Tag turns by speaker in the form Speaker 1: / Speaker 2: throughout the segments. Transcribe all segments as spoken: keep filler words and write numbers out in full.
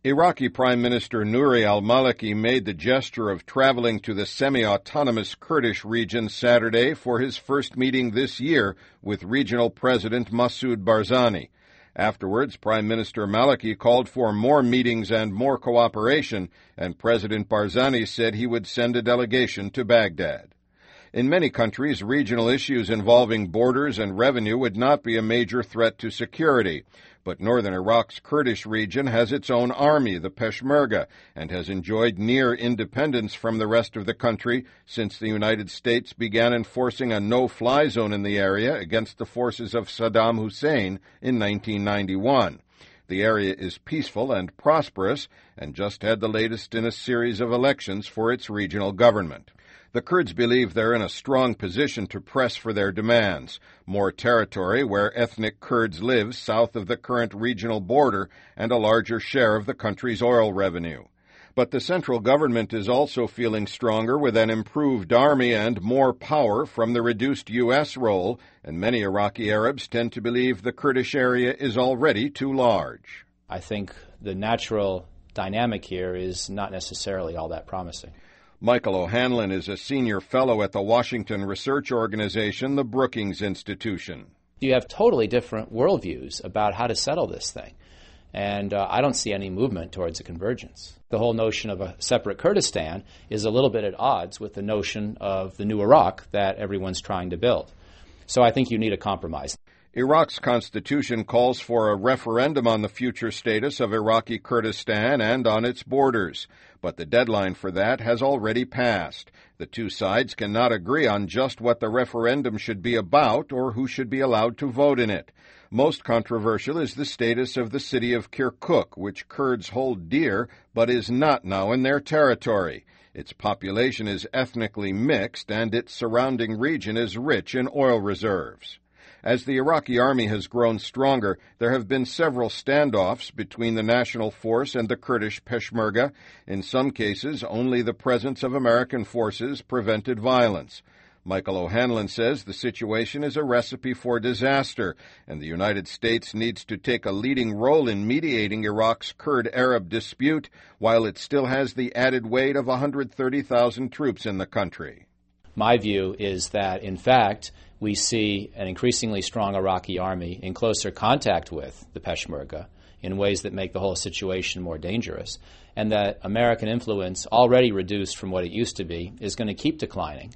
Speaker 1: Iraqi Prime Minister Nouri al-Maliki made the gesture of traveling to the semi-autonomous Kurdish region Saturday for his first meeting this year with regional President Masoud Barzani. Afterwards, Prime Minister Maliki called for more meetings and more cooperation, and President Barzani said he would send a delegation to Baghdad. In many countries, regional issues involving borders and revenue would not be a major threat to security. But northern Iraq's Kurdish region has its own army, the Peshmerga, and has enjoyed near independence from the rest of the country since the United States began enforcing a no-fly zone in the area against the forces of Saddam Hussein in nineteen ninety-one. The area is peaceful and prosperous and just had the latest in a series of elections for its regional government. The Kurds believe they're in a strong position to press for their demands, more territory where ethnic Kurds live south of the current regional border, and a larger share of the country's oil revenue. But the central government is also feeling stronger with an improved army and more power from the reduced U S role, and many Iraqi Arabs tend to believe the Kurdish area is already too large.
Speaker 2: I think the natural dynamic here is not necessarily all that promising.
Speaker 1: Michael O'Hanlon is a senior fellow at the Washington research organization, the Brookings Institution.
Speaker 2: You have totally different worldviews about how to settle this thing, and uh, I don't see any movement towards a convergence. The whole notion of a separate Kurdistan is a little bit at odds with the notion of the new Iraq that everyone's trying to build. So I think you need a compromise.
Speaker 1: Iraq's constitution calls for a referendum on the future status of Iraqi Kurdistan and on its borders, but the deadline for that has already passed. The two sides cannot agree on just what the referendum should be about or who should be allowed to vote in it. Most controversial is the status of the city of Kirkuk, which Kurds hold dear but is not now in their territory. Its population is ethnically mixed and its surrounding region is rich in oil reserves. As the Iraqi army has grown stronger, there have been several standoffs between the national force and the Kurdish Peshmerga. In some cases, only the presence of American forces prevented violence. Michael O'Hanlon says the situation is a recipe for disaster, and the United States needs to take a leading role in mediating Iraq's Kurd-Arab dispute, while it still has the added weight of one hundred thirty thousand troops in the country.
Speaker 2: My view is that, in fact, we see an increasingly strong Iraqi army in closer contact with the Peshmerga in ways that make the whole situation more dangerous, and that American influence, already reduced from what it used to be, is going to keep declining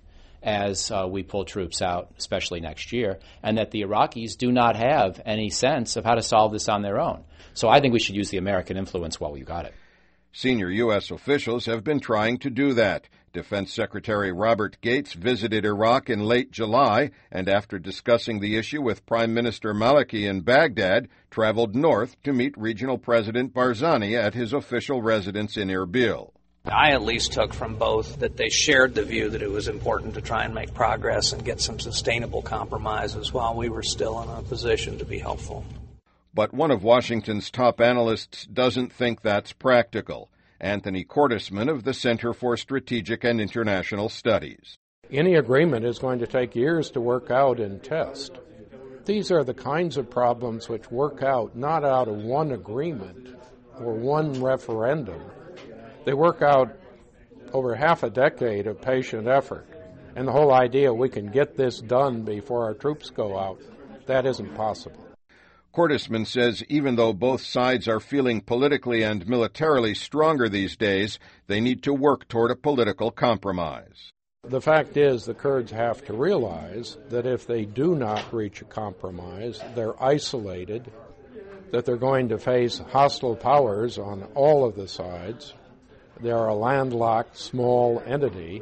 Speaker 2: as uh, we pull troops out, especially next year, and that the Iraqis do not have any sense of how to solve this on their own. So I think we should use the American influence while we've got it.
Speaker 1: Senior U S officials have been trying to do that. Defense Secretary Robert Gates visited Iraq in late July and, after discussing the issue with Prime Minister Maliki in Baghdad, traveled north to meet Regional President Barzani at his official residence in Erbil.
Speaker 3: I at least took from both that they shared the view that it was important to try and make progress and get some sustainable compromises while we were still in a position to be helpful.
Speaker 1: But one of Washington's top analysts doesn't think that's practical. Anthony Cordesman of the Center for Strategic and International Studies.
Speaker 4: Any agreement is going to take years to work out and test. These are the kinds of problems which work out not out of one agreement or one referendum. They work out over half a decade of patient effort. And the whole idea we can get this done before our troops go out, that isn't possible.
Speaker 1: Cordesman says even though both sides are feeling politically and militarily stronger these days, they need to work toward a political compromise.
Speaker 4: The fact is the Kurds have to realize that if they do not reach a compromise, they're isolated, that they're going to face hostile powers on all of the sides. They're a landlocked, small entity.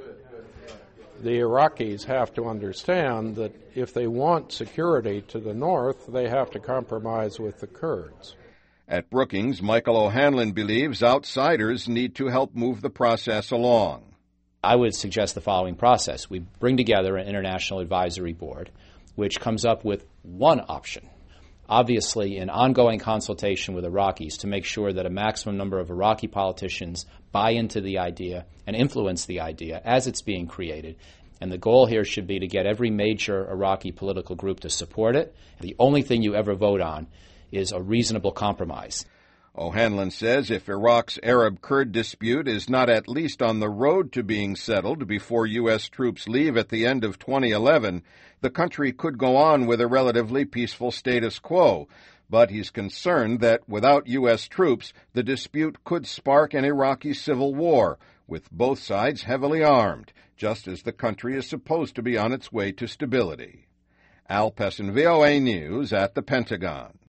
Speaker 4: The Iraqis have to understand that if they want security to the north, they have to compromise with the Kurds.
Speaker 1: At Brookings, Michael O'Hanlon believes outsiders need to help move the process along.
Speaker 2: I would suggest the following process. We bring together an international advisory board, which comes up with one option. Obviously, in ongoing consultation with Iraqis to make sure that a maximum number of Iraqi politicians buy into the idea and influence the idea as it's being created. And the goal here should be to get every major Iraqi political group to support it. The only thing you ever vote on is a reasonable compromise.
Speaker 1: O'Hanlon says if Iraq's Arab-Kurd dispute is not at least on the road to being settled before U S troops leave at the end of twenty eleven, the country could go on with a relatively peaceful status quo. But he's concerned that without U S troops, the dispute could spark an Iraqi civil war, with both sides heavily armed, just as the country is supposed to be on its way to stability. Al Pessin, V O A News at the Pentagon.